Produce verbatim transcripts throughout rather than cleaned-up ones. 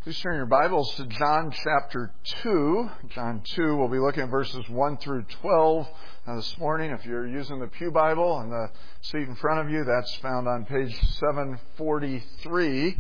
Please turn your Bibles to John chapter two. John two, we'll be looking at verses one through twelve uh, this morning. If you're using the Pew Bible on the seat in front of you, that's found on page seven forty-three.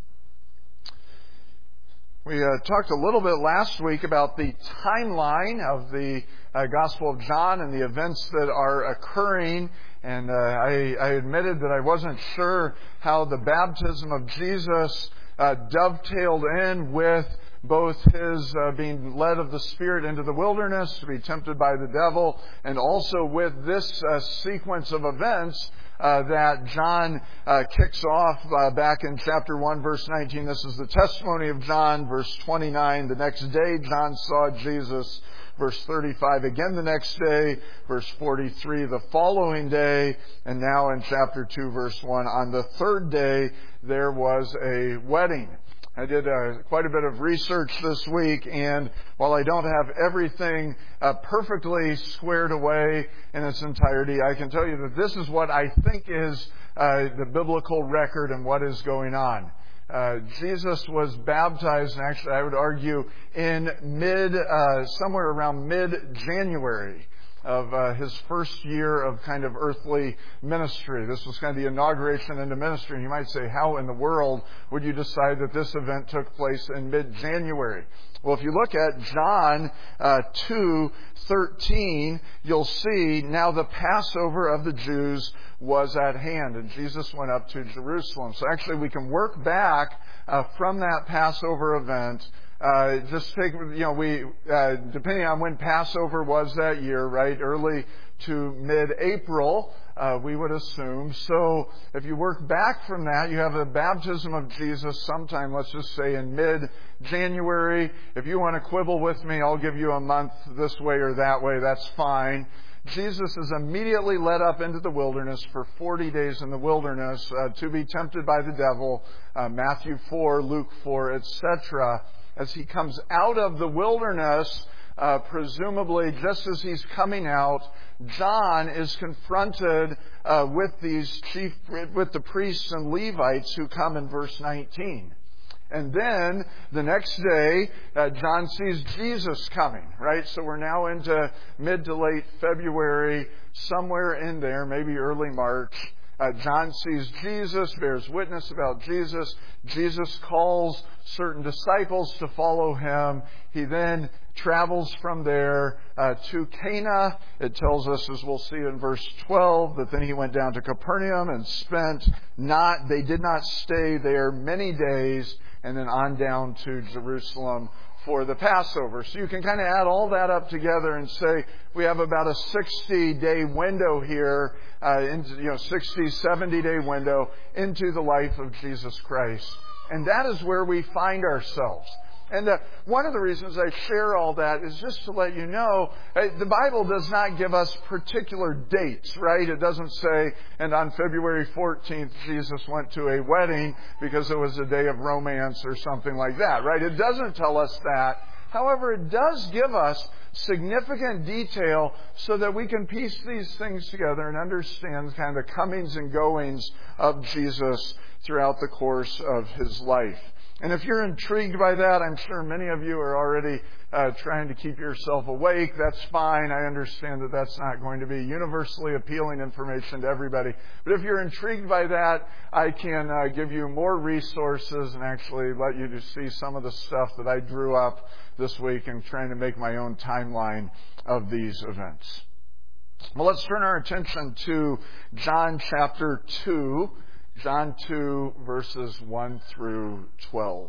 We uh, talked a little bit last week about the timeline of the uh, Gospel of John and the events that are occurring. And uh, I, I admitted that I wasn't sure how the baptism of Jesus Uh, dovetailed in with both his uh, being led of the Spirit into the wilderness to be tempted by the devil, and also with this uh, sequence of events uh, that John uh, kicks off uh, back in chapter one, verse nineteen. This is the testimony of John, verse twenty-nine. The next day John saw Jesus, verse thirty-five. Again the next day, verse forty-three. The following day, and now in chapter two, verse one. On the third day, there was a wedding. I did uh, quite a bit of research this week, and while I don't have everything uh, perfectly squared away in its entirety, I can tell you that this is what I think is uh, the biblical record and what is going on. Uh, Jesus was baptized, and actually I would argue in mid, uh, somewhere around mid-January of uh, his first year of kind of earthly ministry. This was kind of the inauguration into ministry. And you might say, how in the world would you decide that this event took place in mid-January? Well, if you look at John uh, two thirteen, you'll see now the Passover of the Jews was at hand, and Jesus went up to Jerusalem. So actually we can work back uh, from that Passover event. Uh, just take, you know, we, uh, depending on when Passover was that year, right, early to mid-April, uh, we would assume. So if you work back from that, you have the baptism of Jesus sometime, let's just say in mid-January. If you want to quibble with me, I'll give you a month this way or that way, that's fine. Jesus is immediately led up into the wilderness for forty days in the wilderness uh, to be tempted by the devil, uh, Matthew four, Luke four, et cetera. As he comes out of the wilderness, uh, presumably just as he's coming out, John is confronted uh, with these chief, with the priests and Levites who come in verse nineteen. And then the next day, uh, John sees Jesus coming, right? So we're now into mid to late February, somewhere in there, maybe early March. Uh, John sees Jesus, bears witness about Jesus. Jesus calls certain disciples to follow him. He then travels from there uh, to Cana. It tells us, as we'll see in verse twelve, that then he went down to Capernaum and spent not, they did not stay there many days, and then on down to Jerusalem for the Passover. So you can kind of add all that up together and say we have about a sixty-day window here, uh, into, you know, sixty, seventy-day window into the life of Jesus Christ. And that is where we find ourselves. And uh, one of the reasons I share all that is just to let you know, uh, the Bible does not give us particular dates, right? It doesn't say, and on February fourteenth, Jesus went to a wedding because it was a day of romance or something like that, right? It doesn't tell us that. However, it does give us significant detail so that we can piece these things together and understand kind of the comings and goings of Jesus throughout the course of his life. And if you're intrigued by that, I'm sure many of you are already uh, trying to keep yourself awake. That's fine. I understand that that's not going to be universally appealing information to everybody. But if you're intrigued by that, I can uh, give you more resources and actually let you to see some of the stuff that I drew up this week in trying to make my own timeline of these events. Well, let's turn our attention to John chapter two. John two, verses one through twelve.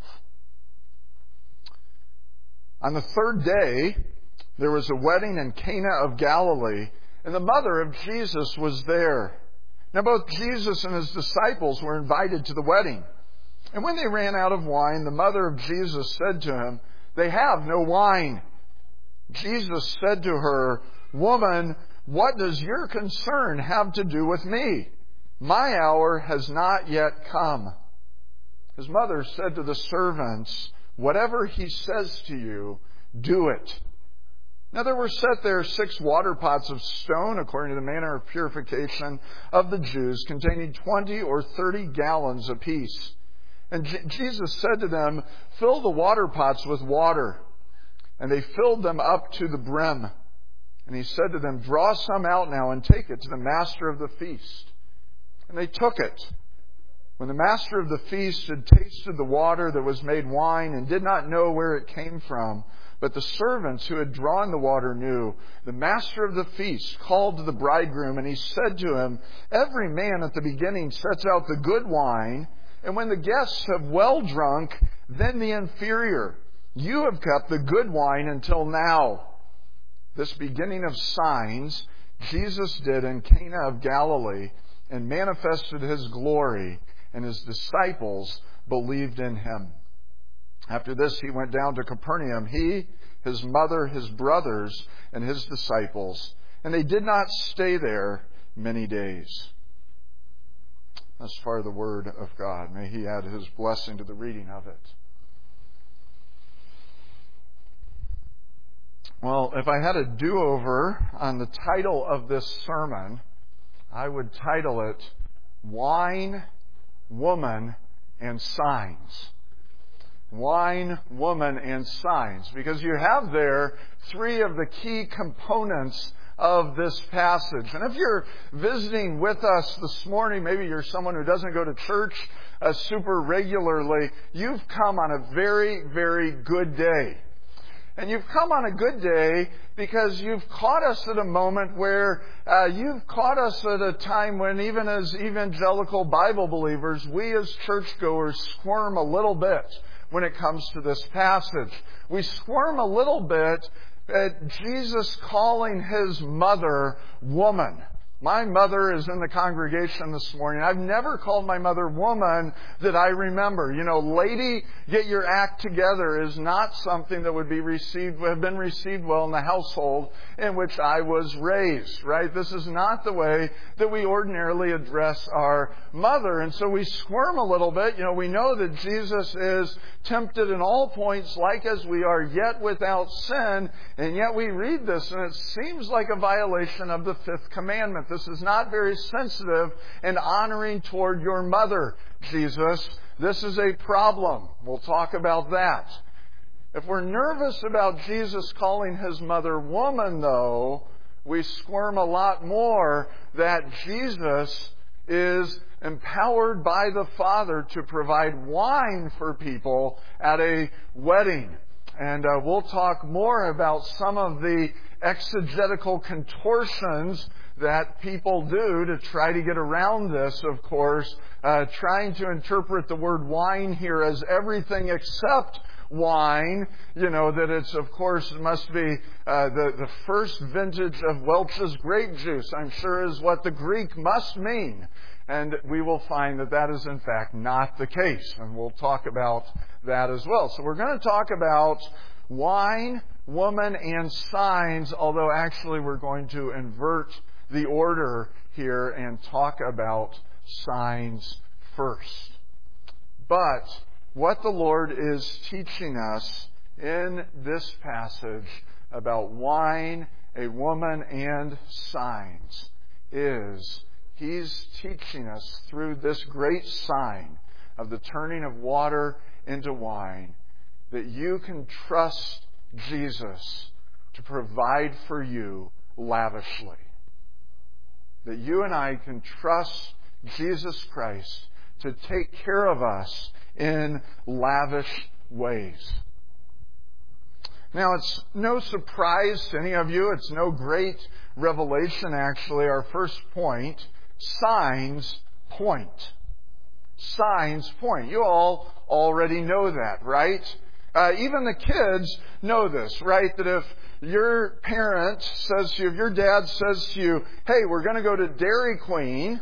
On the third day, there was a wedding in Cana of Galilee, and the mother of Jesus was there. Now both Jesus and his disciples were invited to the wedding. And when they ran out of wine, the mother of Jesus said to him, "They have no wine." Jesus said to her, "Woman, what does your concern have to do with me? My hour has not yet come." His mother said to the servants, "Whatever he says to you, do it." Now there were set there six water pots of stone, according to the manner of purification of the Jews, containing twenty or thirty gallons apiece. And J- Jesus said to them, "Fill the water pots with water." And they filled them up to the brim. And he said to them, "Draw some out now and take it to the master of the feast." And they took it. When the master of the feast had tasted the water that was made wine and did not know where it came from, but the servants who had drawn the water knew, the master of the feast called to the bridegroom, and he said to him, "Every man at the beginning sets out the good wine, and when the guests have well drunk, then the inferior. You have kept the good wine until now." This beginning of signs Jesus did in Cana of Galilee and manifested His glory, and His disciples believed in Him. After this, He went down to Capernaum, He, His mother, His brothers, and His disciples. And they did not stay there many days. Thus far the word of God. May He add His blessing to the reading of it. Well, if I had a do-over on the title of this sermon, I would title it Wine, Woman, and Signs. Wine, Woman, and Signs. Because you have there three of the key components of this passage. And if you're visiting with us this morning, maybe you're someone who doesn't go to church uh, super regularly, you've come on a very, very good day. And you've come on a good day because you've caught us at a moment where uh, you've caught us at a time when, even as evangelical Bible believers, we as churchgoers squirm a little bit when it comes to this passage. We squirm a little bit at Jesus calling His mother woman. My mother is in the congregation this morning. I've never called my mother woman that I remember. You know, lady, get your act together is not something that would be received, have been received well in the household in which I was raised, right? This is not the way that we ordinarily address our mother. And so we squirm a little bit. You know, we know that Jesus is tempted in all points like as we are, yet without sin. And yet we read this and it seems like a violation of the fifth commandment. This is not very sensitive and honoring toward your mother, Jesus. This is a problem. We'll talk about that. If we're nervous about Jesus calling His mother woman, though, we squirm a lot more that Jesus is empowered by the Father to provide wine for people at a wedding. And uh, we'll talk more about some of the exegetical contortions that people do to try to get around this, of course, uh, trying to interpret the word wine here as everything except wine. You know, that it's, of course, must be uh, the, the first vintage of Welch's grape juice, I'm sure is what the Greek must mean. And we will find that that is, in fact, not the case. And we'll talk about that as well. So we're going to talk about wine, woman, and signs, although actually we're going to invert the order here and talk about signs first. But what the Lord is teaching us in this passage about wine, a woman, and signs is He's teaching us through this great sign of the turning of water into wine that you can trust Jesus to provide for you lavishly. That you and I can trust Jesus Christ to take care of us in lavish ways. Now, it's no surprise to any of you. It's no great revelation, actually. Our first point, signs point. Signs point. You all already know that, right? Uh, even the kids know this, right? That if your parent says to you, if your dad says to you, hey, we're going to go to Dairy Queen,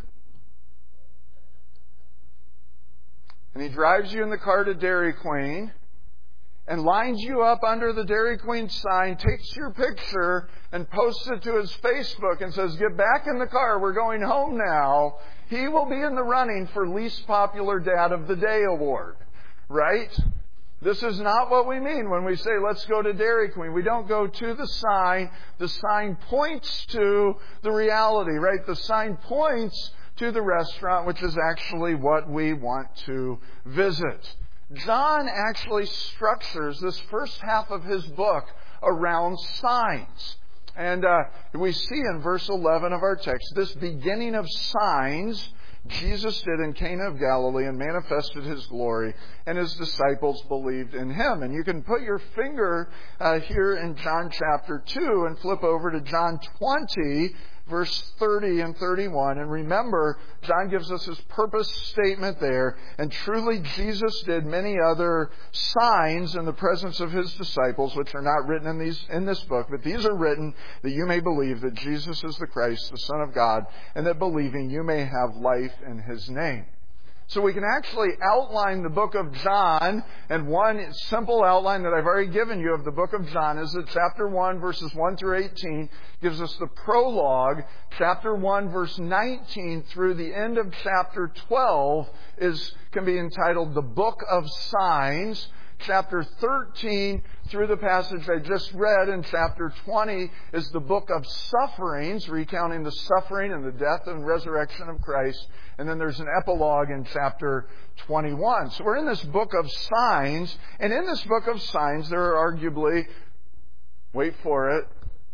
and he drives you in the car to Dairy Queen and lines you up under the Dairy Queen sign, takes your picture and posts it to his Facebook and says, get back in the car, we're going home now, he will be in the running for Least Popular Dad of the Day award, right? This is not what we mean when we say, let's go to Dairy Queen. We don't go to the sign. The sign points to the reality, right? The sign points to the restaurant, which is actually what we want to visit. John actually structures this first half of his book around signs. And uh, we see in verse eleven of our text, this beginning of signs Jesus did in Cana of Galilee and manifested His glory, and His disciples believed in Him. And you can put your finger uh, here in John chapter two and flip over to John twenty, verse thirty and thirty-one. And remember, John gives us his purpose statement there. And truly Jesus did many other signs in the presence of His disciples, which are not written in these in this book, but these are written that you may believe that Jesus is the Christ, the Son of God, and that believing you may have life in His name. So we can actually outline the book of John, and one simple outline that I've already given you of the book of John is that chapter one, verses one through eighteen, gives us the prologue. Chapter one, verse nineteen through the end of chapter twelve is can be entitled the Book of Signs. Chapter thirteen through the passage I just read in chapter twenty is the book of sufferings, recounting the suffering and the death and resurrection of Christ. And then there's an epilogue in chapter twenty-one. So we're in this book of signs. And in this book of signs, there are arguably, wait for it,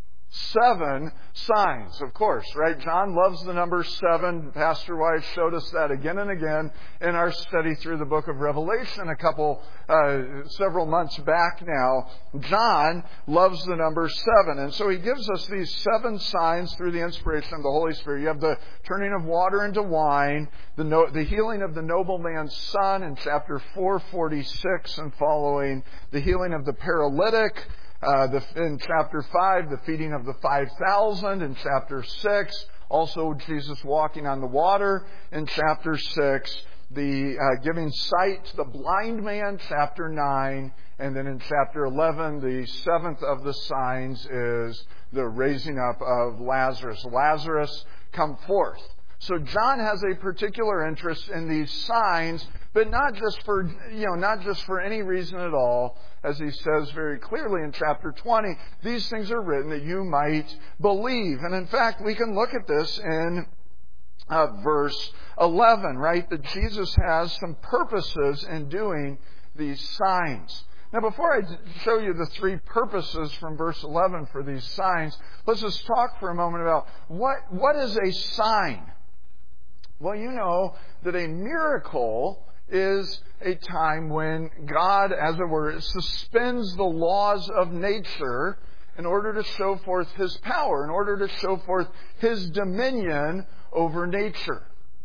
seven signs, of course, right? John loves the number seven. Pastor Wise showed us that again and again in our study through the book of Revelation a couple, uh, several months back now. John loves the number seven. And so he gives us these seven signs through the inspiration of the Holy Spirit. You have the turning of water into wine, the, no, the healing of the nobleman's son in chapter four forty-six and following, the healing of the paralytic, Uh, the, in chapter five, the feeding of the five thousand. In chapter six, also Jesus walking on the water. In chapter six, the uh, giving sight to the blind man. Chapter nine. And then in chapter eleven, the seventh of the signs is the raising up of Lazarus. Lazarus, come forth. So John has a particular interest in these signs, but not just for, you know, not just for any reason at all. As he says very clearly in chapter twenty, these things are written that you might believe. And in fact, we can look at this in uh, verse eleven, right? That Jesus has some purposes in doing these signs. Now, before I show you the three purposes from verse eleven for these signs, let's just talk for a moment about what, what is a sign? Well, you know that a miracle is a time when God, as it were, suspends the laws of nature in order to show forth His power, in order to show forth His dominion over nature.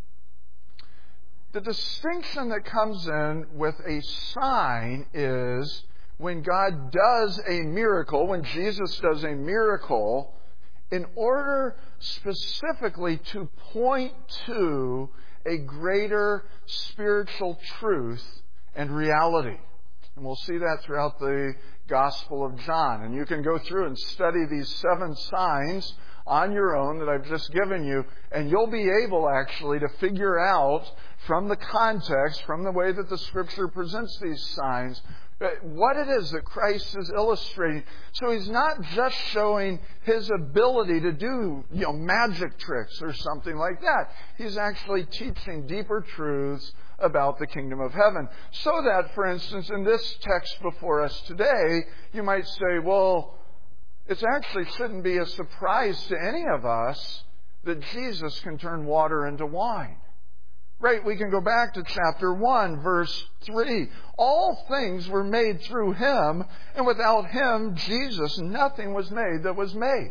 The distinction that comes in with a sign is when God does a miracle, when Jesus does a miracle, in order specifically to point to a greater spiritual truth and reality. And we'll see that throughout the Gospel of John. And you can go through and study these seven signs on your own that I've just given you, and you'll be able actually to figure out from the context, from the way that the Scripture presents these signs, what it is that Christ is illustrating. So He's not just showing His ability to do, you know, magic tricks or something like that. He's actually teaching deeper truths about the kingdom of heaven. So that, for instance, in this text before us today, you might say, well, it actually shouldn't be a surprise to any of us that Jesus can turn water into wine. Right, we can go back to chapter one, verse three. All things were made through Him, and without Him, Jesus, nothing was made that was made.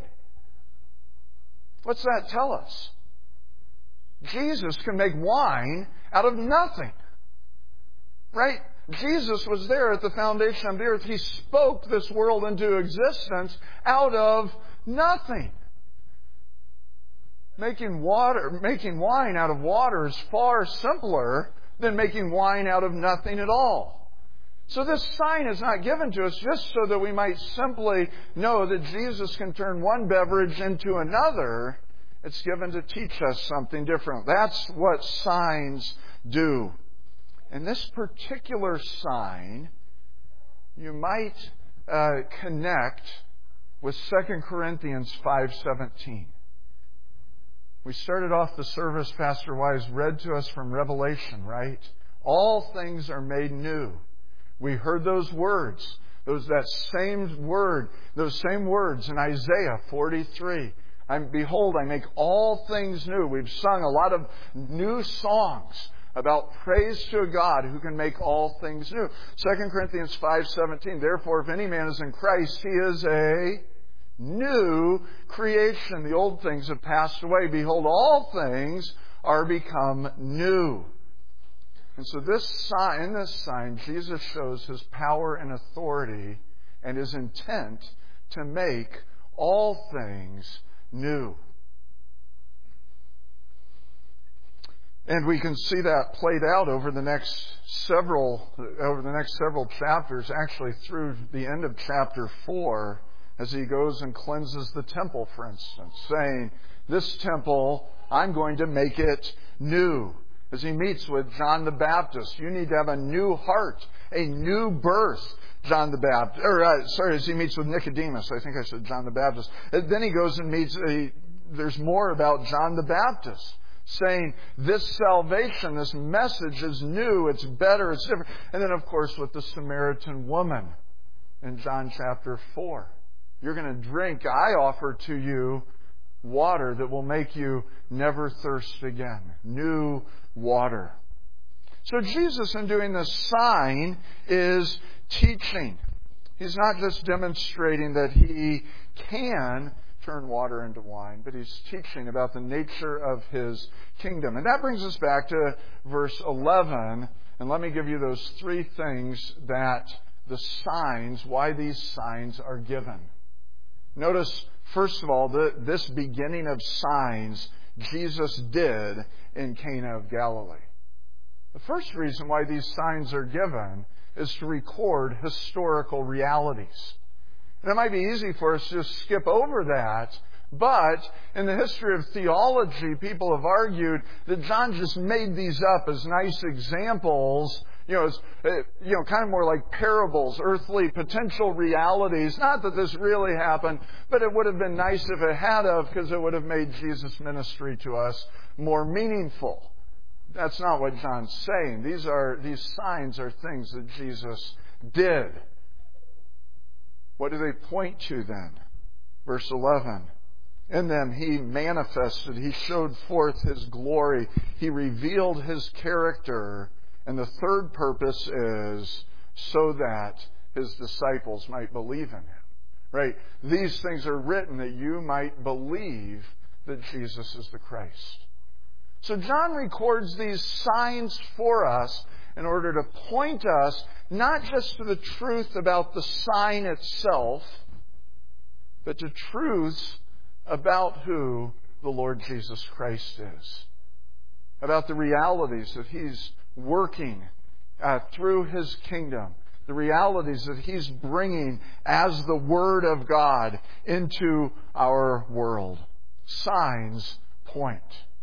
What's that tell us? Jesus can make wine out of nothing. Right? Jesus was there at the foundation of the earth. He spoke this world into existence out of nothing. Making water, making wine out of water is far simpler than making wine out of nothing at all. So this sign is not given to us just so that we might simply know that Jesus can turn one beverage into another. It's given to teach us something different. That's what signs do. And this particular sign, you might uh, connect with Second Corinthians five seventeen. We started off the service, Pastor Wise read to us from Revelation, right? All things are made new. We heard those words, those that same word, those same words in Isaiah forty-three. I'm, Behold, I make all things new. We've sung a lot of new songs about praise to a God who can make all things new. Second Corinthians five seventeen. Therefore, if any man is in Christ, he is a new creation. The old things have passed away. Behold, all things are become new. And so this sign, in this sign, Jesus shows His power and authority and His intent to make all things new. And we can see that played out over the next several over the next several chapters, actually through the end of chapter four, as He goes and cleanses the temple, for instance, saying, this temple, I'm going to make it new. As He meets with John the Baptist, you need to have a new heart, a new birth. John the Baptist, or uh, sorry, as He meets with Nicodemus, I think I said John the Baptist. And then He goes and meets. A, there's more about John the Baptist, saying this salvation, this message is new, it's better, it's different. And then, of course, with the Samaritan woman in John chapter four, you're going to drink. I offer to you water that will make you never thirst again. New water. So Jesus, in doing this sign, is teaching. He's not just demonstrating that He can turn water into wine, but He's teaching about the nature of His kingdom. And that brings us back to verse eleven. And let me give you those three things that the signs, why these signs are given. Notice, first of all, the, this beginning of signs Jesus did in Cana of Galilee. The first reason why these signs are given is to record historical realities. And it might be easy for us to just skip over that, but in the history of theology, people have argued that John just made these up as nice examples, you know, as, you know, kind of more like parables, earthly potential realities. Not that this really happened, but it would have been nice if it had of, because it would have made Jesus' ministry to us more meaningful. That's not what John's saying. These are these signs are things that Jesus did. What do they point to then? Verse eleven. In them He manifested, He showed forth His glory, He revealed His character, and the third purpose is so that His disciples might believe in Him. Right? These things are written that you might believe that Jesus is the Christ. So John records these signs for us in order to point us not just to the truth about the sign itself, but to truths about who the Lord Jesus Christ is. About the realities that He's working uh, through His kingdom. The realities that He's bringing as the Word of God into our world. Signs point.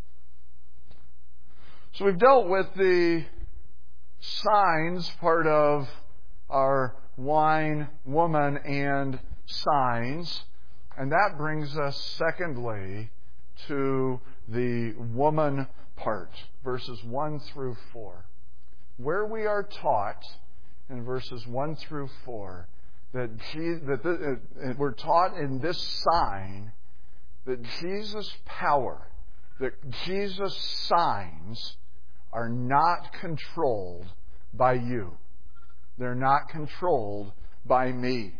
So we've dealt with the signs, part of our wine, woman, and signs. And that brings us, secondly, to the woman part, verses one through four. Where we are taught, in verses one through four, that, Je- that the, uh, we're taught in this sign that Jesus' power, that Jesus' signs are not controlled by you. They're not controlled by me.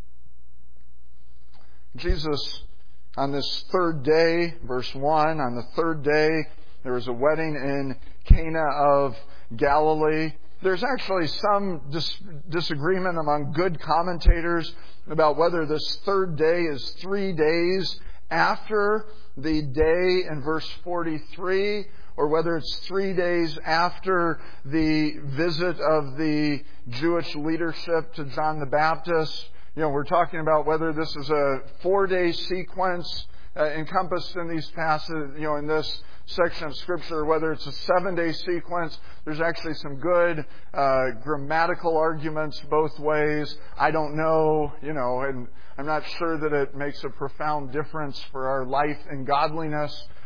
Jesus, on this third day, verse one, on the third day, there was a wedding in Cana of Galilee. There's actually some dis- disagreement among good commentators about whether this third day is three days after the day in verse forty-three, or whether it's three days after the visit of the Jewish leadership to John the Baptist. You know, we're talking about whether this is a four-day sequence uh, encompassed in these passages, you know, in this section of Scripture, or whether it's a seven-day sequence. There's actually some good uh, grammatical arguments both ways. I don't know, you know, and I'm not sure that it makes a profound difference for our life and godliness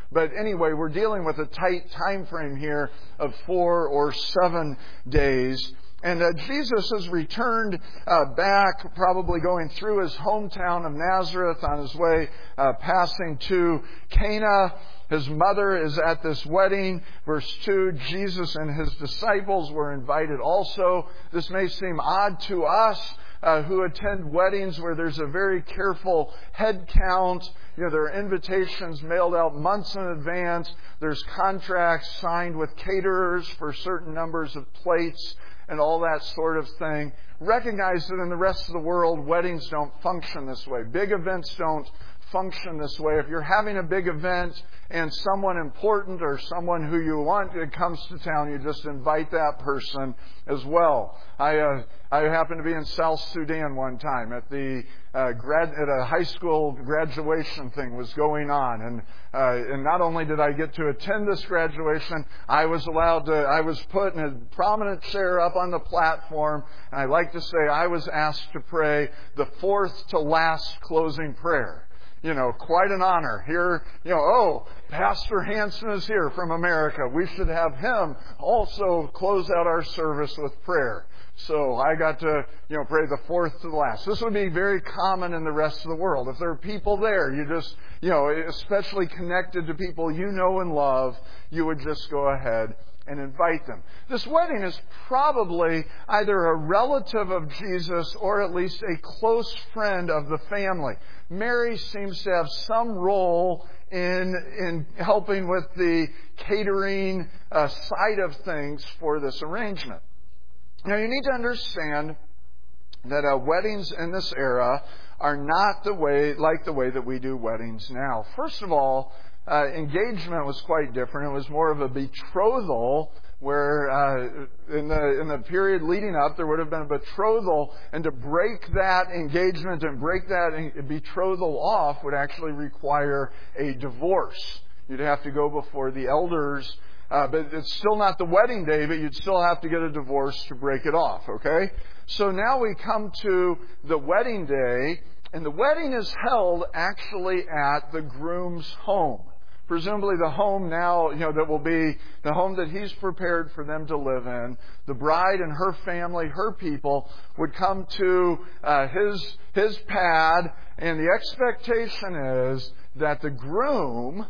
But anyway, we're dealing with a tight time frame here of four or seven days. And uh, Jesus has returned uh, back, probably going through his hometown of Nazareth on his way, uh, passing to Cana. His mother is at this wedding. Verse two, Jesus and his disciples were invited also. This may seem odd to us uh, who attend weddings where there's a very careful head count. You know, there are invitations mailed out months in advance. There's contracts signed with caterers for certain numbers of plates and all that sort of thing. Recognize that in the rest of the world, weddings don't function this way. Big events don't function this way. If you're having a big event and someone important or someone who you want comes to town, you just invite that person as well. I uh, I happened to be in South Sudan one time at the uh, grad at a high school graduation thing was going on, and uh, and not only did I get to attend this graduation, I was allowed to. I was put in a prominent chair up on the platform, and I like to say I was asked to pray the fourth to last closing prayer. You know, quite an honor. Here, you know, oh, Pastor Hansen is here from America. We should have him also close out our service with prayer. So I got to, you know, pray the fourth to the last. This would be very common in the rest of the world. If there are people there, you just, you know, especially connected to people you know and love, you would just go ahead and invite them. This wedding is probably either a relative of Jesus or at least a close friend of the family. Mary seems to have some role in in helping with the catering uh, side of things for this arrangement. Now, you need to understand that uh, weddings in this era are not the way like the way that we do weddings now. First of all, Uh, engagement was quite different. It was more of a betrothal where uh, in the in the period leading up there would have been a betrothal, and to break that engagement and break that betrothal off would actually require a divorce. You'd have to go before the elders, uh, but it's still not the wedding day, but you'd still have to get a divorce to break it off, okay? So now we come to the wedding day, and the wedding is held actually at the groom's home. Presumably the home now, you know, that will be the home that he's prepared for them to live in. The bride and her family, her people, would come to uh, his his pad, and the expectation is that the groom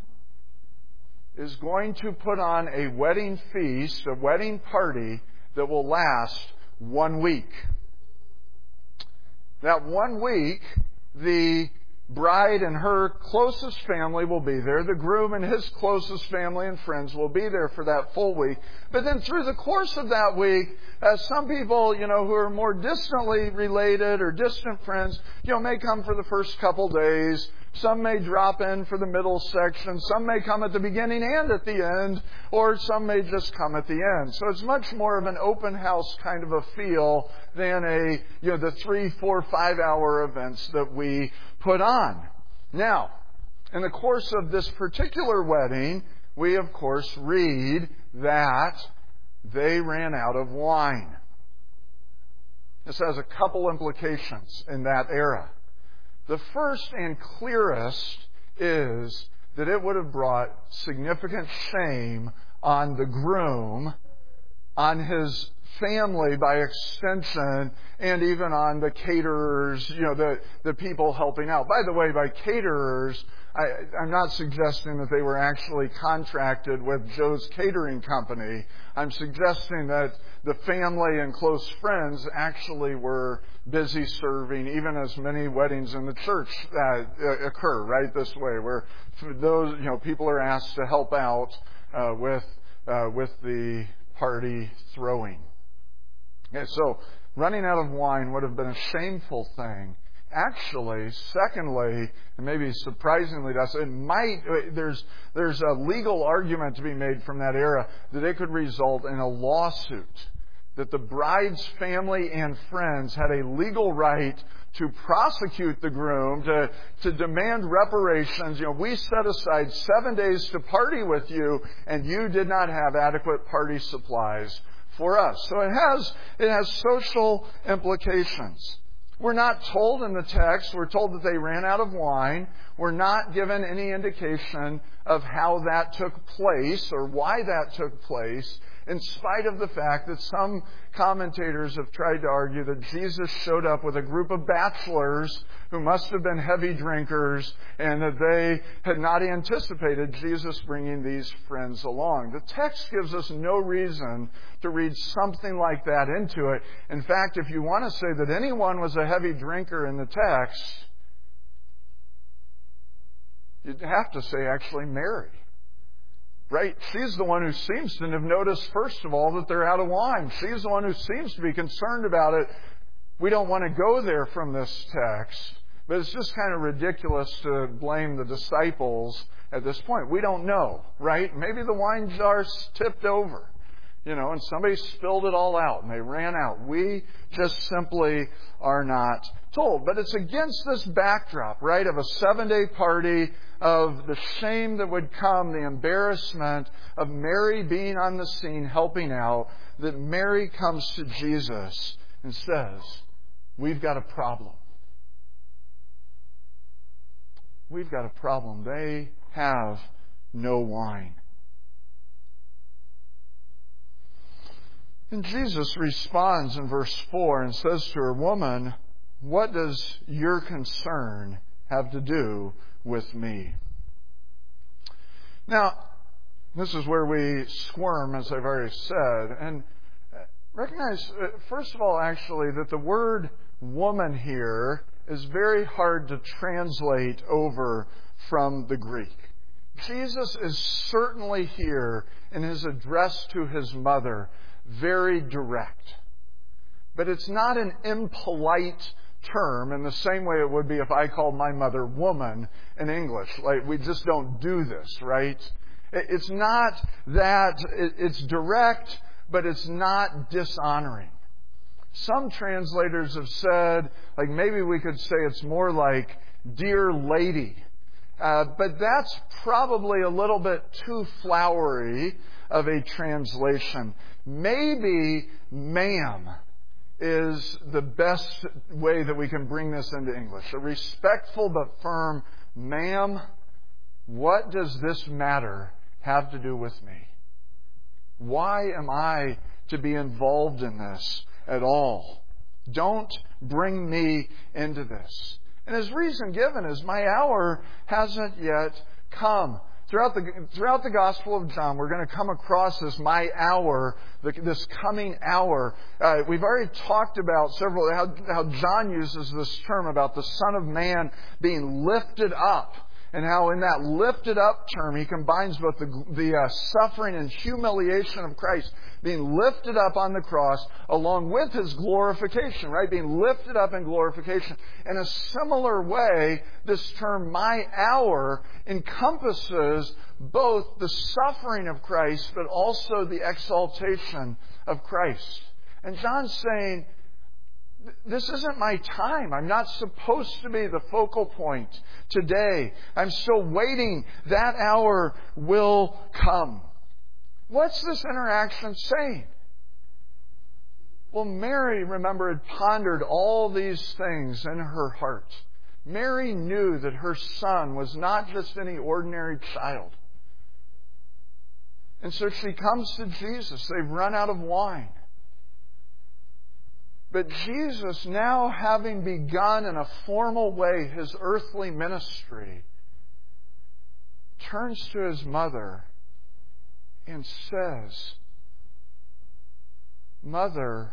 is going to put on a wedding feast, a wedding party that will last one week. That one week, the bride and her closest family will be there. The groom and his closest family and friends will be there for that full week. But then through the course of that week, uh, some people, you know, who are more distantly related or distant friends, you know, may come for the first couple days. Some may drop in for the middle section. Some may come at the beginning and at the end, or some may just come at the end. So it's much more of an open house kind of a feel than a, you know, the three, four, five hour events that we put on. Now, in the course of this particular wedding, we of course read that they ran out of wine. This has a couple implications in that era. The first and clearest is that it would have brought significant shame on the groom, on his family by extension, and even on the caterers, you know, the, the people helping out. By the way, by caterers, I, I'm not suggesting that they were actually contracted with Joe's Catering Company. I'm suggesting that the family and close friends actually were busy serving, even as many weddings in the church uh, occur right this way, where those, you know, people are asked to help out uh, with uh, with the party throwing. Okay, so running out of wine would have been a shameful thing. Actually, secondly, and maybe surprisingly to us, it might, there's, there's a legal argument to be made from that era that it could result in a lawsuit. That the bride's family and friends had a legal right to prosecute the groom, to, to demand reparations. You know, we set aside seven days to party with you, and you did not have adequate party supplies for us. So it has, it has social implications. We're not told in the text. We're told that they ran out of wine. We're not given any indication of how that took place or why that took place, in spite of the fact that some commentators have tried to argue that Jesus showed up with a group of bachelors who must have been heavy drinkers and that they had not anticipated Jesus bringing these friends along. The text gives us no reason to read something like that into it. In fact, if you want to say that anyone was a heavy drinker in the text, you'd have to say actually Mary. Right? She's the one who seems to have noticed, first of all, that they're out of wine. She's the one who seems to be concerned about it. We don't want to go there from this text, but it's just kind of ridiculous to blame the disciples at this point. We don't know, right? Maybe the wine jar's tipped over, you know, and somebody spilled it all out and they ran out. We just simply are not told. But it's against this backdrop, right, of a seven-day party, of the shame that would come, the embarrassment of Mary being on the scene helping out, that Mary comes to Jesus and says, we've got a problem. We've got a problem. They have no wine. And Jesus responds in verse four and says to her, "Woman, what does your concern have to do with me?" Now, this is where we squirm, as I've already said, and recognize, first of all, actually, that the word woman here is very hard to translate over from the Greek. Jesus is certainly here in his address to his mother very direct. But it's not an impolite term in the same way it would be if I called my mother woman in English. Like, we just don't do this, right? It's not that, it's direct, but it's not dishonoring. Some translators have said, like, maybe we could say it's more like, dear lady. Uh, but that's probably a little bit too flowery of a translation. Maybe ma'am is the best way that we can bring this into English. A respectful but firm, ma'am, what does this matter have to do with me? Why am I to be involved in this at all? Don't bring me into this. And his reason given is, my hour hasn't yet come. Throughout the throughout the Gospel of John, we're going to come across this my hour, this coming hour. Uh, we've already talked about several, how, how John uses this term about the Son of Man being lifted up. And how in that lifted up term, he combines both the, the uh, suffering and humiliation of Christ being lifted up on the cross along with his glorification, right? Being lifted up in glorification. In a similar way, this term, my hour, encompasses both the suffering of Christ, but also the exaltation of Christ. And John's saying, this isn't my time. I'm not supposed to be the focal point today. I'm still waiting. That hour will come. What's this interaction saying? Well, Mary, remember, had pondered all these things in her heart. Mary knew that her son was not just any ordinary child. And so she comes to Jesus. They've run out of wine. But Jesus, now having begun in a formal way his earthly ministry, turns to his mother and says, "Mother,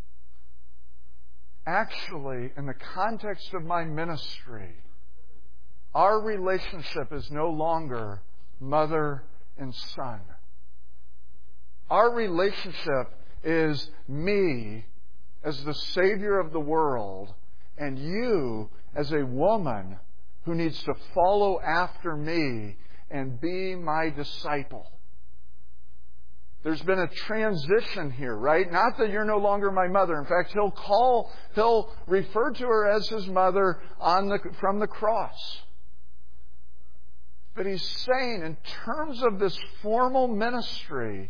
actually, in the context of my ministry, our relationship is no longer mother and son. Our relationship is me as the Savior of the world, and you as a woman who needs to follow after me and be my disciple." There's been a transition here, right? Not that you're no longer my mother. In fact, he'll call, he'll refer to her as his mother on the, from the cross. But he's saying, in terms of this formal ministry,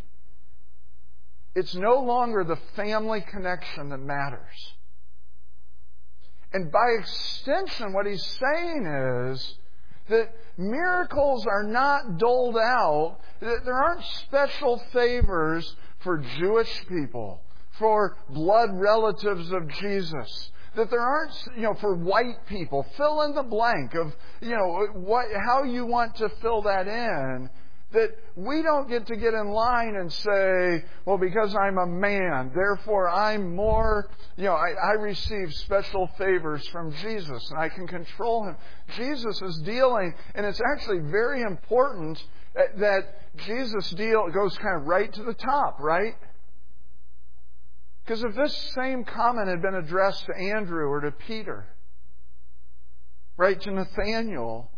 it's no longer the family connection that matters. And by extension, what he's saying is that miracles are not doled out, that there aren't special favors for Jewish people, for blood relatives of Jesus, that there aren't, you know, for white people. Fill in the blank of, you know, what, how you want to fill that in. That we don't get to get in line and say, well, because I'm a man, therefore I'm more, you know, I, I receive special favors from Jesus and I can control Him. Jesus is dealing, and it's actually very important that Jesus deal goes kind of right to the top, right? Because if this same comment had been addressed to Andrew or to Peter, right, to Nathaniel,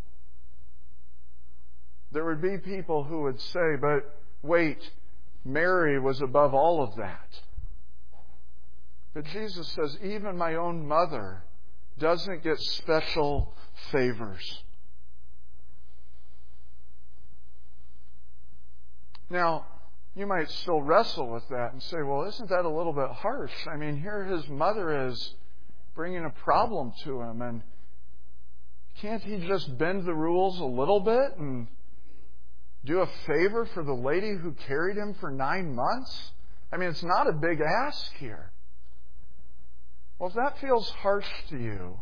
there would be people who would say, but wait, Mary was above all of that. But Jesus says, even my own mother doesn't get special favors. Now, you might still wrestle with that and say, well, isn't that a little bit harsh? I mean, here his mother is bringing a problem to him, and can't he just bend the rules a little bit and do a favor for the lady who carried him for nine months? I mean, it's not a big ask here. Well, if that feels harsh to you,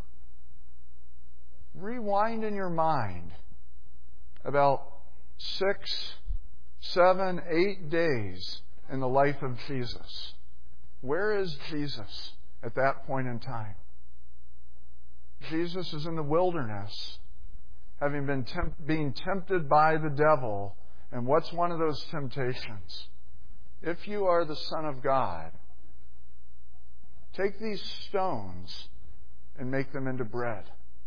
rewind in your mind about six, seven, eight days in the life of Jesus. Where is Jesus at that point in time? Jesus is in the wilderness, having been temp- being tempted by the devil. And what's one of those temptations? If you are the Son of God, take these stones and make them into bread.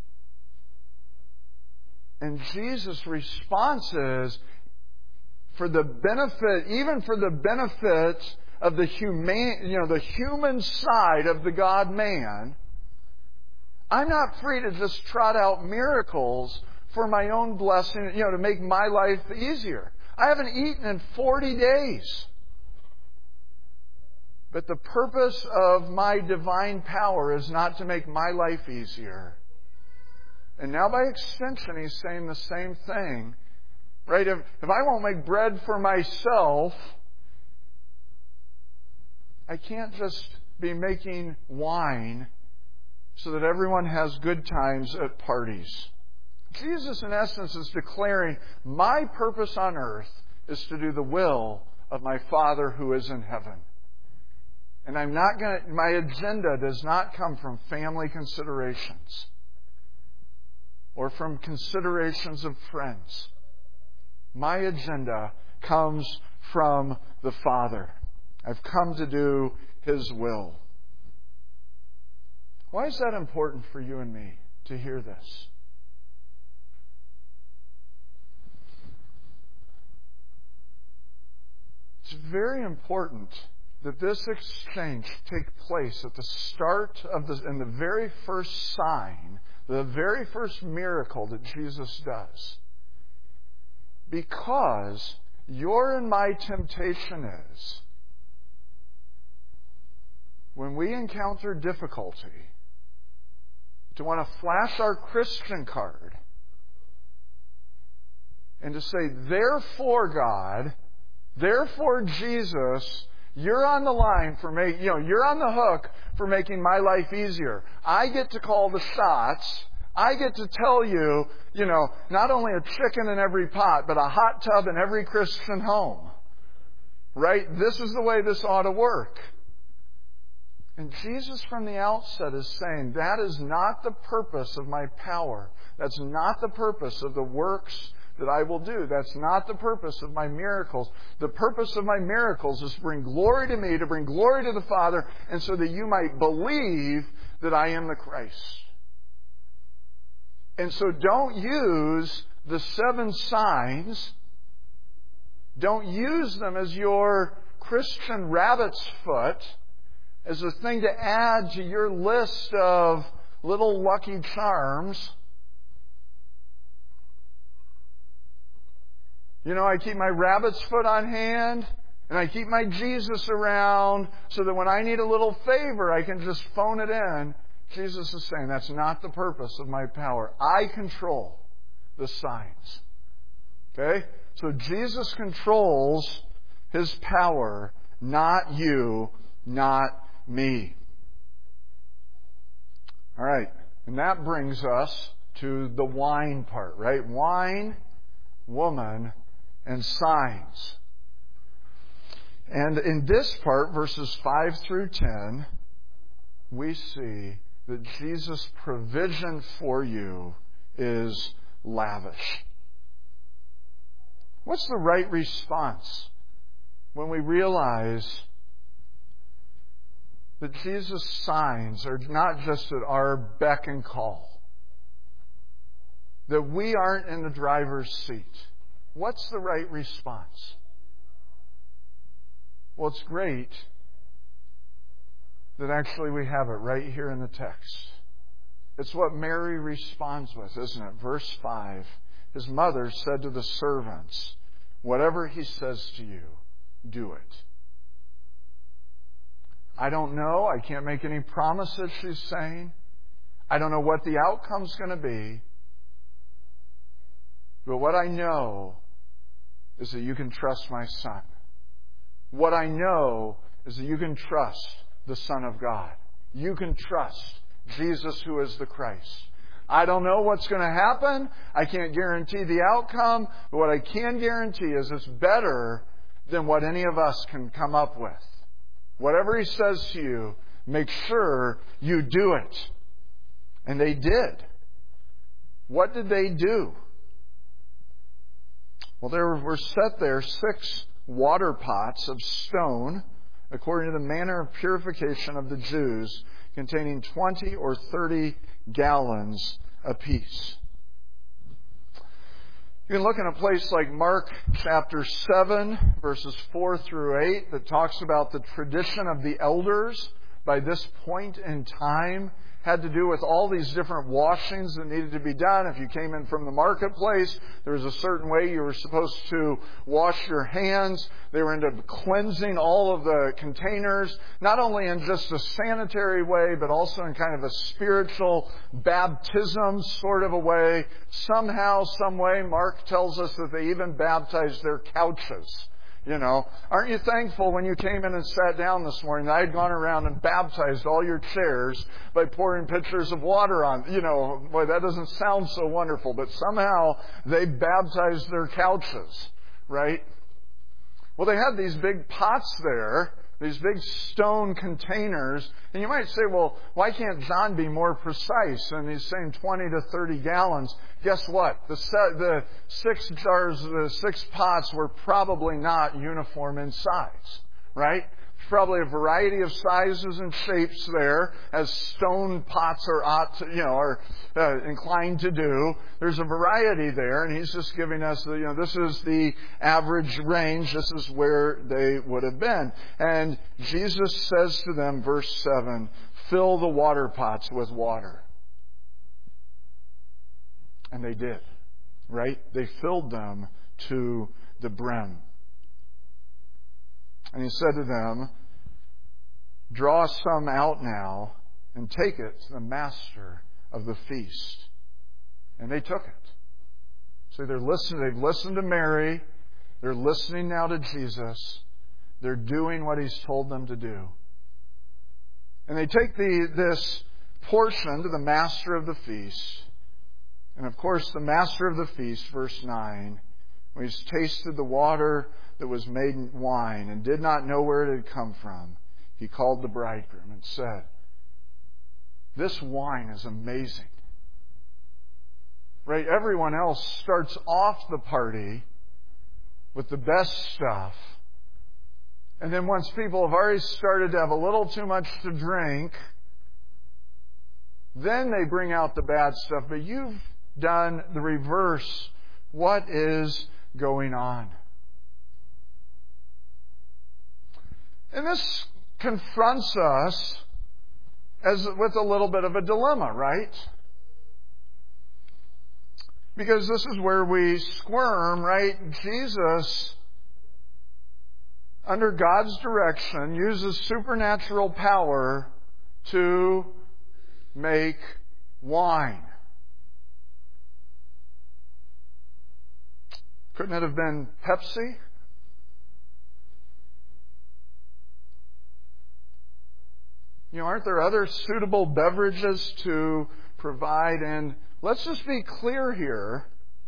And Jesus' response is, for the benefit, even for the benefit of the human, you know, the human side of the God-man, I'm not free to just trot out miracles for my own blessing, you know, to make my life easier. I haven't eaten in forty days. But the purpose of my divine power is not to make my life easier. And now by extension, He's saying the same thing. Right? If, if I won't make bread for myself, I can't just be making wine so that everyone has good times at parties. Jesus, in essence, is declaring, my purpose on earth is to do the will of my Father who is in heaven. And I'm not going to, my agenda does not come from family considerations or from considerations of friends. My agenda comes from the Father. I've come to do His will. Why is that important for you and me to hear this? It's very important that this exchange take place at the start of the, and the very first sign, the very first miracle that Jesus does. Because your and my temptation is, when we encounter difficulty, to want to flash our Christian card and to say, therefore God, therefore Jesus, you're on the line for make, you know, you're on the hook for making my life easier. I get to call the shots. I get to tell you, you know, not only a chicken in every pot, but a hot tub in every Christian home. Right? This is the way this ought to work. And Jesus from the outset is saying, that is not the purpose of my power. That's not the purpose of the works that I will do. That's not the purpose of my miracles. The purpose of my miracles is to bring glory to me, to bring glory to the Father, and so that you might believe that I am the Christ. And so don't use the seven signs, don't use them as your Christian rabbit's foot, as a thing to add to your list of little lucky charms. You know, I keep my rabbit's foot on hand, and I keep my Jesus around so that when I need a little favor, I can just phone it in Jesus is saying that's not the purpose of my power. I control the signs. Okay? So Jesus controls His power, not you, not me. All right. And that brings us to the wine part, right? Wine, woman, and signs. And in this part, verses five through ten, we see that Jesus' provision for you is lavish. What's the right response when we realize that Jesus' signs are not just at our beck and call? That we aren't in the driver's seat. What's the right response? Well, it's great that actually we have it right here in the text. It's what Mary responds with, isn't it? Verse five. His mother said to the servants, "Whatever He says to you, do it." I don't know. I can't make any promises, she's saying. I don't know what the outcome's going to be. But what I know is that you can trust my Son. What I know is that you can trust the Son of God. You can trust Jesus, who is the Christ. I don't know what's going to happen. I can't guarantee the outcome. But what I can guarantee is it's better than what any of us can come up with. Whatever He says to you, make sure you do it. And they did. What did they do? Well, there were set there six water pots of stone, according to the manner of purification of the Jews, containing twenty or thirty gallons apiece. You can look in a place like Mark chapter seven, verses four through eight, that talks about the tradition of the elders by this point in time had to do with all these different washings that needed to be done. If you came in from the marketplace, there was a certain way you were supposed to wash your hands. They were into cleansing all of the containers, not only in just a sanitary way, but also in kind of a spiritual baptism sort of a way. Somehow, some way, Mark tells us that they even baptized their couches. You know, aren't you thankful when you came in and sat down this morning that I had gone around and baptized all your chairs by pouring pitchers of water on? You know, boy, that doesn't sound so wonderful, but somehow they baptized their couches, right? Well, they had these big pots there, these big stone containers, and you might say, well, why can't John be more precise? And he's saying twenty to thirty gallons. Guess what? The, set, the six jars, the six pots were probably not uniform in size, right? There's probably a variety of sizes and shapes there, as stone pots are, ought to, you know, are uh, inclined to do. There's a variety there, and he's just giving us, the, you know, this is the average range. This is where they would have been. And Jesus says to them, verse seven, "Fill the water pots with water." And they did, right? They filled them to the brim. And He said to them, "Draw some out now and take it to the master of the feast." And they took it. So they're listening. They've listened to Mary. They're listening now to Jesus. They're doing what He's told them to do. And they take the this portion to the master of the feast. And of course, the master of the feast, verse nine, when He's tasted the water that was made wine and did not know where it had come from, He called the bridegroom and said, "This wine is amazing." Right? Everyone else starts off the party with the best stuff. And then once people have already started to have a little too much to drink, then they bring out the bad stuff. But you've done the reverse. What is going on? And this confronts us as with a little bit of a dilemma, right? Because this is where we squirm, right? Jesus, under God's direction, uses supernatural power to make wine? Couldn't it have been Pepsi? You know, aren't there other suitable beverages to provide? And let's just be clear here.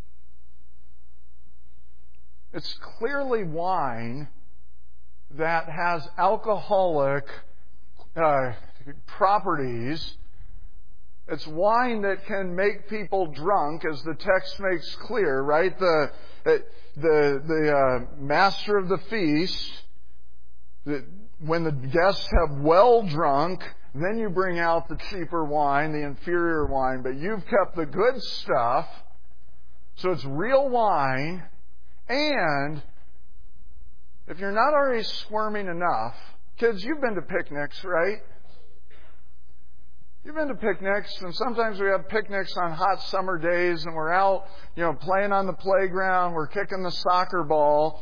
It's clearly wine that has alcoholic uh, properties. It's wine that can make people drunk, as the text makes clear, right? The the the uh, master of the feast, the, when the guests have well drunk, then you bring out the cheaper wine, the inferior wine. But you've kept the good stuff, so it's real wine. And if you're not already squirming enough, kids, you've been to picnics, right? You've been to picnics, and sometimes we have picnics on hot summer days, and we're out, you know, playing on the playground, we're kicking the soccer ball.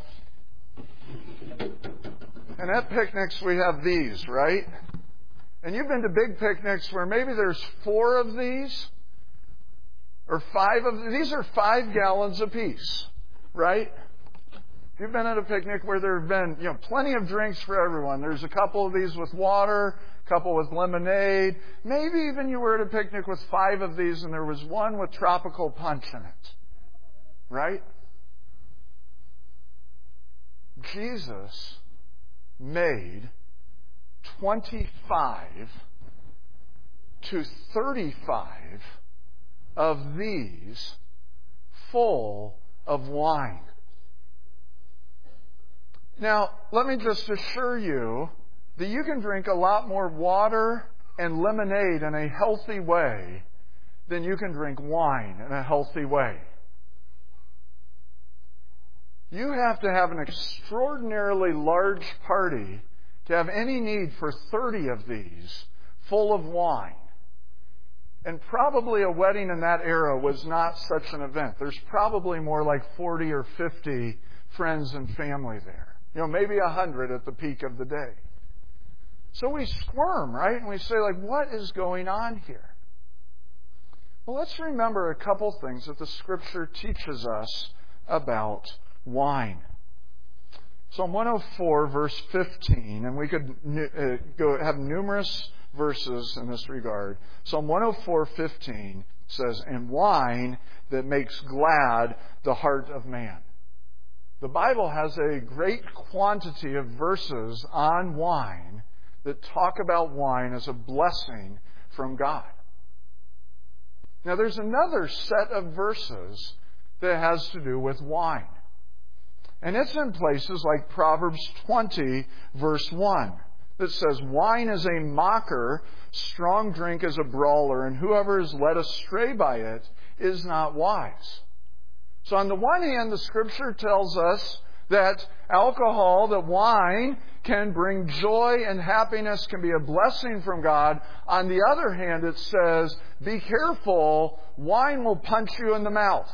And at picnics we have these, right? And you've been to big picnics where maybe there's four of these, or five of these. These are five gallons apiece, right? You've been at a picnic where there have been, you know, plenty of drinks for everyone. There's a couple of these with water, a couple with lemonade. Maybe even you were at a picnic with five of these and there was one with tropical punch in it. Right? Jesus made twenty-five to thirty-five of these full of wine. Now, let me just assure you that you can drink a lot more water and lemonade in a healthy way than you can drink wine in a healthy way. You have to have an extraordinarily large party to have any need for thirty of these full of wine. And probably a wedding in that era was not such an event. There's probably more like forty or fifty friends and family there. You know, maybe a hundred at the peak of the day. So we squirm, right? And we say, like, what is going on here? Well, let's remember a couple things that the Scripture teaches us about wine. Psalm one oh four, verse fifteen, and we could uh, go have numerous verses in this regard. Psalm one oh four, fifteen says, "And wine that makes glad the heart of man." The Bible has a great quantity of verses on wine that talk about wine as a blessing from God. Now, there's another set of verses that has to do with wine. And it's in places like Proverbs twenty, verse one, that says, "Wine is a mocker, strong drink is a brawler, and whoever is led astray by it is not wise." So on the one hand, the Scripture tells us that alcohol, that wine, can bring joy and happiness, can be a blessing from God. On the other hand, it says, be careful, wine will punch you in the mouth.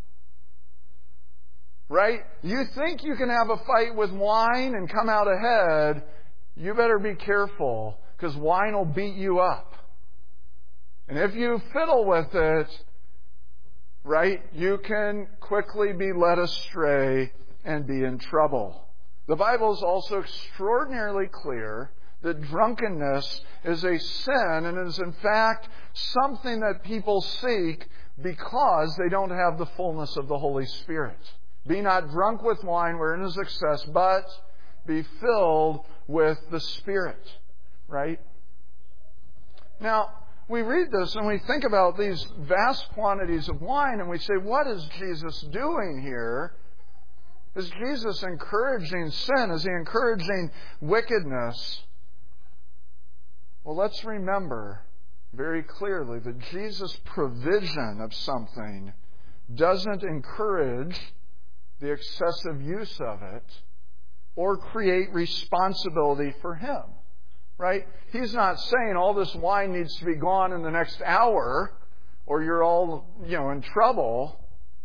Right? You think you can have a fight with wine and come out ahead, you better be careful, because wine will beat you up. And if you fiddle with it, right, you can quickly be led astray and be in trouble. The Bible is also extraordinarily clear that drunkenness is a sin and is in fact something that people seek because they don't have the fullness of the Holy Spirit. Be not drunk with wine wherein is excess, but be filled with the Spirit. Right? Now, we read this and we think about these vast quantities of wine and we say, what is Jesus doing here? Is Jesus encouraging sin? Is He encouraging wickedness? Well, let's remember very clearly that Jesus' provision of something doesn't encourage the excessive use of it or create responsibility for Him. Right? He's not saying all this wine needs to be gone in the next hour or you're all, you know, in trouble.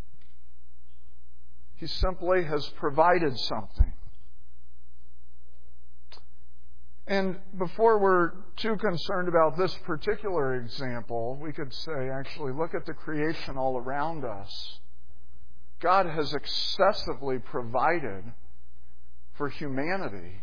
He simply has provided something. And before we're too concerned about this particular example, we could say, actually, look at the creation all around us. God has excessively provided for humanity.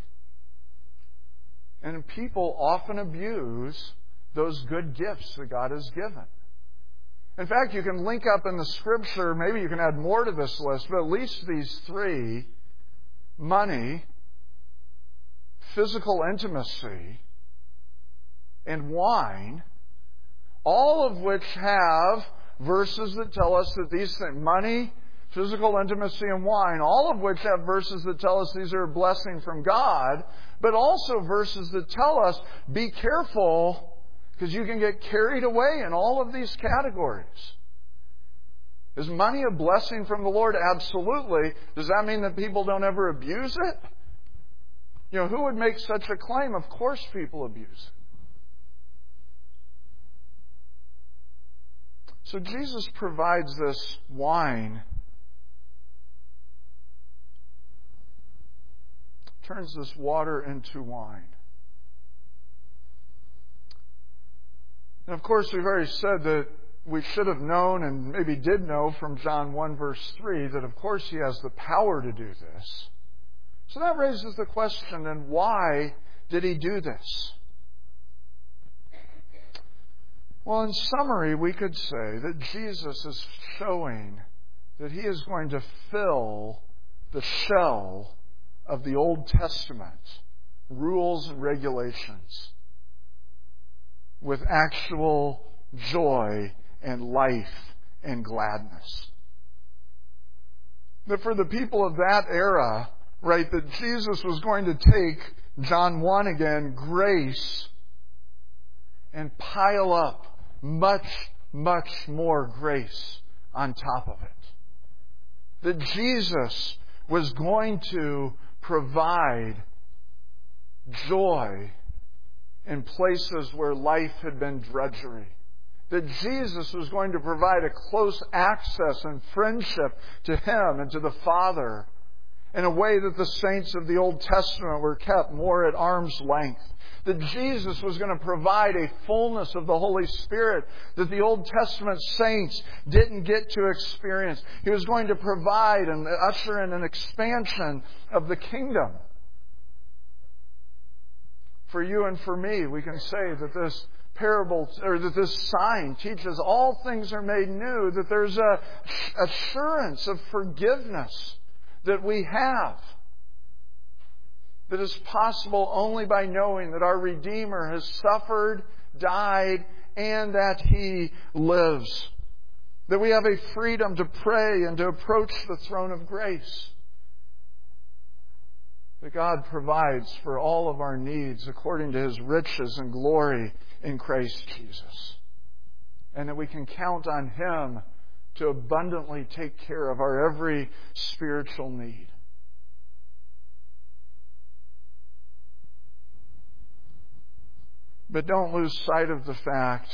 And people often abuse those good gifts that God has given. In fact, you can link up in the Scripture, maybe you can add more to this list, but at least these three: money, physical intimacy, and wine, all of which have verses that tell us that these things, money, physical intimacy, and wine, all of which have verses that tell us these are a blessing from God, but also verses that tell us, be careful, because you can get carried away in all of these categories. Is money a blessing from the Lord? Absolutely. Does that mean that people don't ever abuse it? You know, who would make such a claim? Of course people abuse it. So Jesus provides this wine, turns this water into wine. And of course, we've already said that we should have known, and maybe did know from John one verse three, that of course He has the power to do this. So that raises the question, then, why did He do this? Well, in summary, we could say that Jesus is showing that He is going to fill the shell of the Old Testament rules and regulations with actual joy and life and gladness. That for the people of that era, right, that Jesus was going to take, John one again, grace, and pile up much, much more grace on top of it. That Jesus was going to provide joy in places where life had been drudgery. That Jesus was going to provide a close access and friendship to Him and to the Father in a way that the saints of the Old Testament were kept more at arm's length. That Jesus was going to provide a fullness of the Holy Spirit that the Old Testament saints didn't get to experience. He was going to provide and usher in an expansion of the kingdom. For you and for me, we can say that this parable, or that this sign teaches all things are made new, that there's a assurance of forgiveness that we have, that is possible only by knowing that our Redeemer has suffered, died, and that He lives. That we have a freedom to pray and to approach the throne of grace. That God provides for all of our needs according to His riches and glory in Christ Jesus. And that we can count on Him to abundantly take care of our every spiritual need. But don't lose sight of the fact,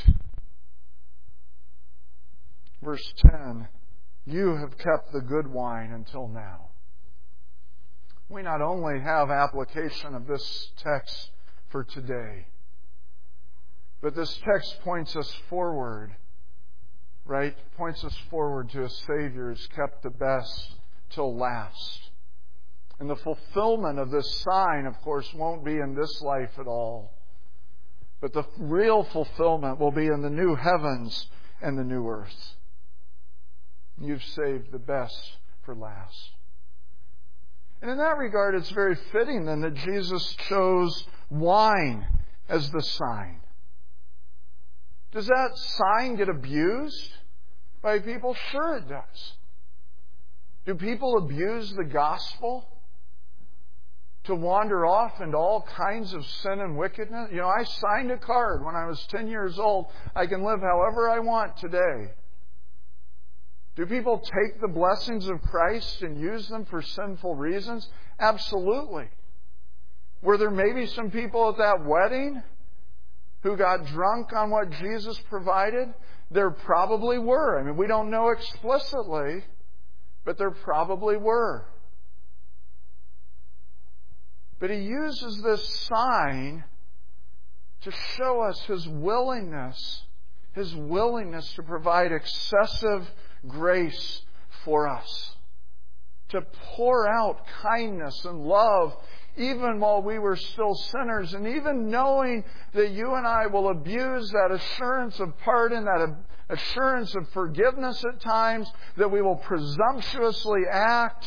verse ten, you have kept the good wine until now. We not only have application of this text for today, but this text points us forward, right? Points us forward to a Savior who's kept the best till last. And the fulfillment of this sign, of course, won't be in this life at all. But the real fulfillment will be in the new heavens and the new earth. You've saved the best for last. And in that regard, it's very fitting then that Jesus chose wine as the sign. Does that sign get abused by people? Sure it does. Do people abuse the gospel to wander off into all kinds of sin and wickedness? You know, I signed a card when I was ten years old. I can live however I want today. Do people take the blessings of Christ and use them for sinful reasons? Absolutely. Were there maybe some people at that wedding who got drunk on what Jesus provided? There probably were. I mean, we don't know explicitly, but there probably were. But He uses this sign to show us His willingness, His willingness to provide excessive grace for us, to pour out kindness and love even while we were still sinners, and even knowing that you and I will abuse that assurance of pardon, that assurance of forgiveness at times, that we will presumptuously act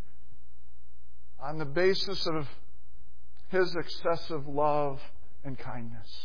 on the basis of His excessive love and kindness.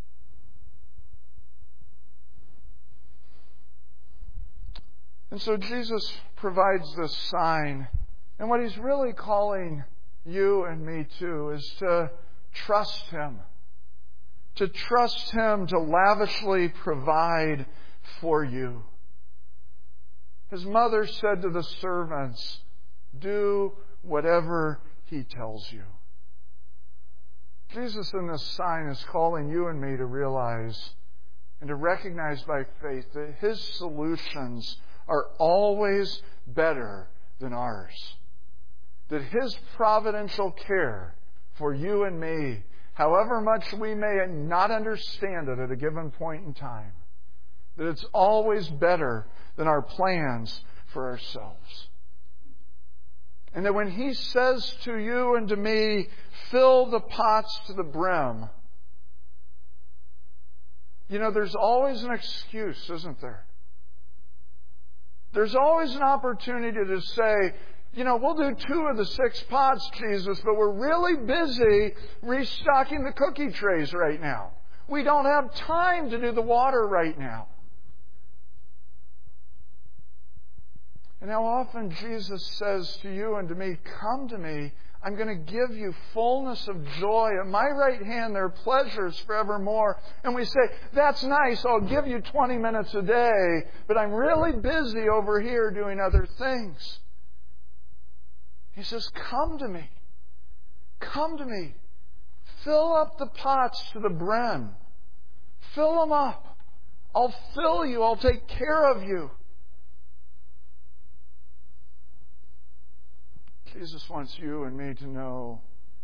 And so Jesus provides this sign. And what He's really calling you and me to is to trust Him. To trust Him to lavishly provide for you. His mother said to the servants, "Do whatever He tells you." Jesus in this sign is calling you and me to realize and to recognize by faith that His solutions are always better than ours. That His providential care for you and me, however much we may not understand it at a given point in time, that it's always better than our plans for ourselves. And that when He says to you and to me, "Fill the pots to the brim," you know, there's always an excuse, isn't there? There's always an opportunity to say, you know, we'll do two of the six pots, Jesus, but we're really busy restocking the cookie trays right now. We don't have time to do the water right now. And how often Jesus says to you and to me, "Come to me, I'm going to give you fullness of joy. At my right hand there are pleasures forevermore." And we say, "That's nice, I'll give you twenty minutes a day, but I'm really busy over here doing other things." He says, "Come to me. Come to me. Fill up the pots to the brim. Fill them up. I'll fill you. I'll take care of you." Jesus wants you and me to know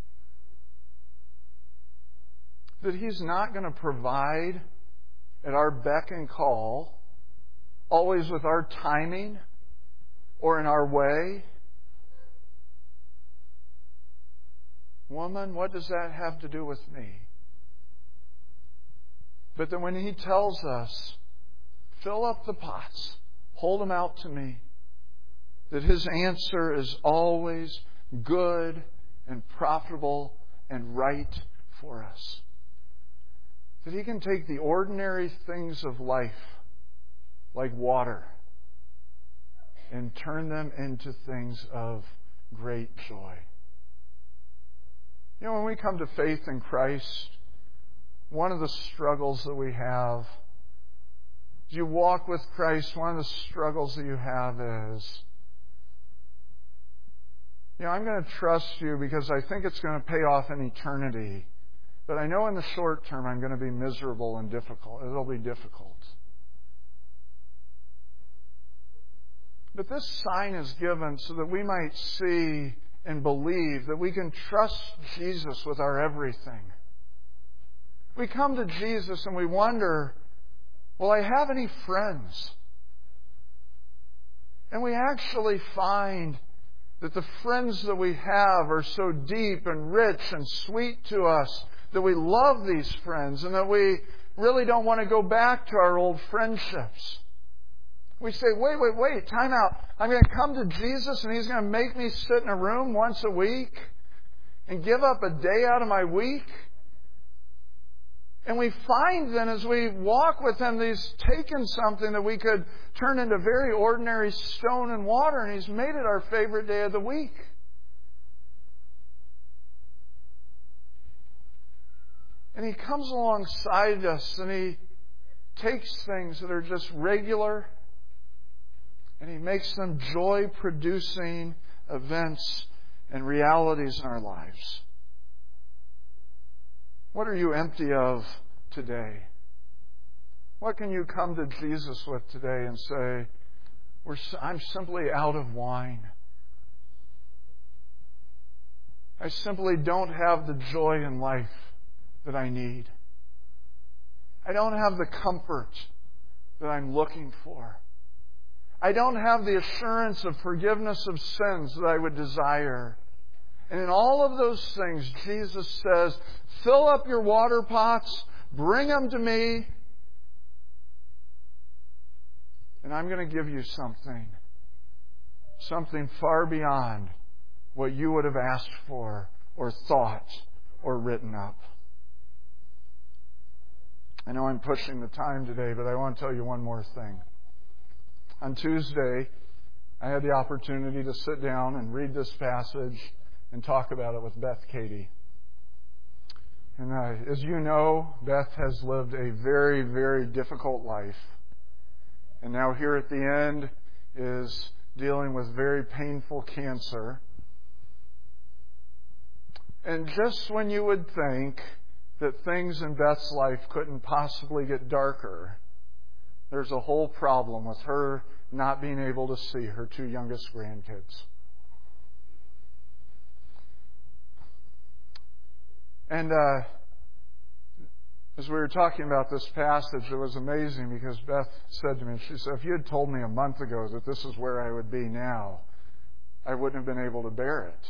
that He's not going to provide at our beck and call, always with our timing or in our way. Woman, what does that have to do with me? But that when He tells us, "Fill up the pots, hold them out to me," that His answer is always good and profitable and right for us. That He can take the ordinary things of life, like water, and turn them into things of great joy. You know, when we come to faith in Christ, one of the struggles that we have, as you walk with Christ, one of the struggles that you have is, you know, I'm going to trust you because I think it's going to pay off in eternity. But I know in the short term I'm going to be miserable and difficult. It'll be difficult. But this sign is given so that we might see and believe that we can trust Jesus with our everything. We come to Jesus and we wonder, will I have any friends? And we actually find that the friends that we have are so deep and rich and sweet to us that we love these friends and that we really don't want to go back to our old friendships. We say, wait, wait, wait, time out. I'm going to come to Jesus and He's going to make me sit in a room once a week and give up a day out of my week? And we find then as we walk with Him that He's taken something that we could turn into very ordinary stone and water, and He's made it our favorite day of the week. And He comes alongside us and He takes things that are just regular and He makes them joy-producing events and realities in our lives. What are you empty of today? What can you come to Jesus with today and say, We're, I'm simply out of wine. I simply don't have the joy in life that I need. I don't have the comfort that I'm looking for. I don't have the assurance of forgiveness of sins that I would desire. And in all of those things, Jesus says, fill up your water pots, bring them to me, and I'm going to give you something. Something far beyond what you would have asked for or thought or written up. I know I'm pushing the time today, but I want to tell you one more thing. On Tuesday, I had the opportunity to sit down and read this passage and talk about it with Beth Katie. And uh, as you know, Beth has lived a very, very difficult life. And now here at the end is dealing with very painful cancer. And just when you would think that things in Beth's life couldn't possibly get darker, there's a whole problem with her not being able to see her two youngest grandkids. And uh, as we were talking about this passage, it was amazing because Beth said to me, she said, if you had told me a month ago that this is where I would be now, I wouldn't have been able to bear it.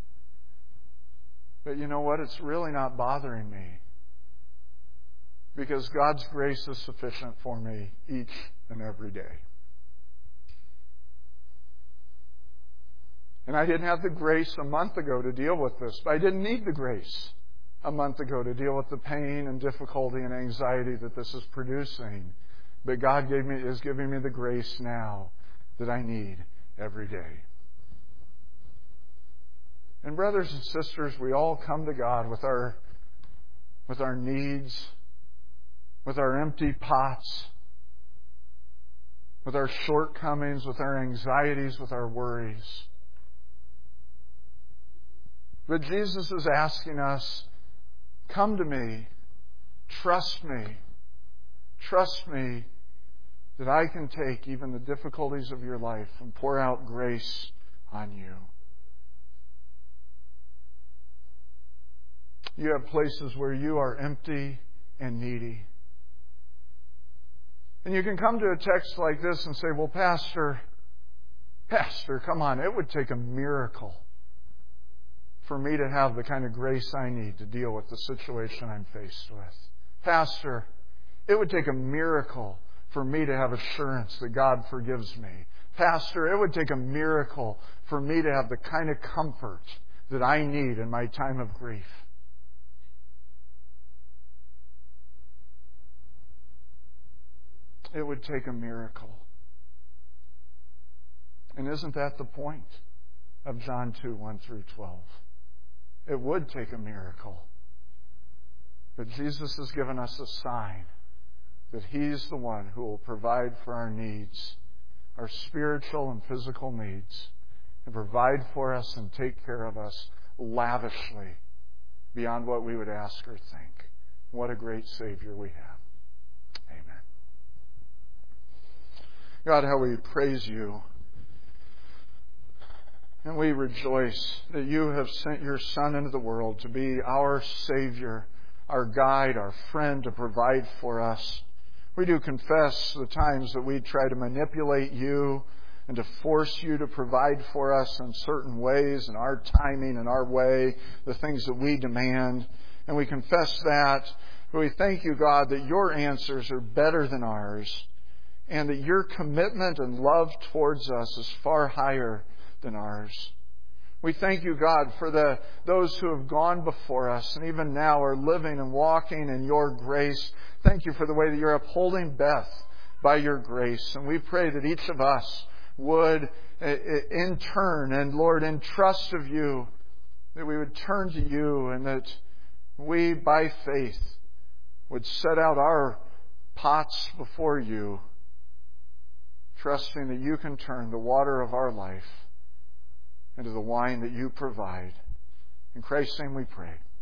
But you know what? It's really not bothering me. Because God's grace is sufficient for me each and every day. And I didn't have the grace a month ago to deal with this. But I didn't need the grace a month ago to deal with the pain and difficulty and anxiety that this is producing. But God gave me, is giving me the grace now that I need every day. And brothers and sisters, we all come to God with our, with our needs, with our empty pots, with our shortcomings, with our anxieties, with our worries. But Jesus is asking us, come to me, trust me, trust me that I can take even the difficulties of your life and pour out grace on you. You have places where you are empty and needy. And you can come to a text like this and say, well, Pastor, Pastor, come on, it would take a miracle for me to have the kind of grace I need to deal with the situation I'm faced with. Pastor, it would take a miracle for me to have assurance that God forgives me. Pastor, it would take a miracle for me to have the kind of comfort that I need in my time of grief. It would take a miracle. And isn't that the point of John two, one through twelve? It would take a miracle. But Jesus has given us a sign that He's the one who will provide for our needs, our spiritual and physical needs, and provide for us and take care of us lavishly beyond what we would ask or think. What a great Savior we have. Amen. God, how we praise You. And we rejoice that You have sent Your Son into the world to be our Savior, our guide, our friend, to provide for us. We do confess the times that we try to manipulate You and to force You to provide for us in certain ways, in our timing and our way, the things that we demand. And we confess that. But we thank You, God, that Your answers are better than ours, and that Your commitment and love towards us is far higher than ours. We thank You, God, for the those who have gone before us and even now are living and walking in Your grace. Thank You for the way that You're upholding Beth by Your grace. And we pray that each of us would, in turn, and Lord, in trust of You, that we would turn to You, and that we, by faith, would set out our pots before You, trusting that You can turn the water of our life into the wine that You provide. In Christ's name we pray.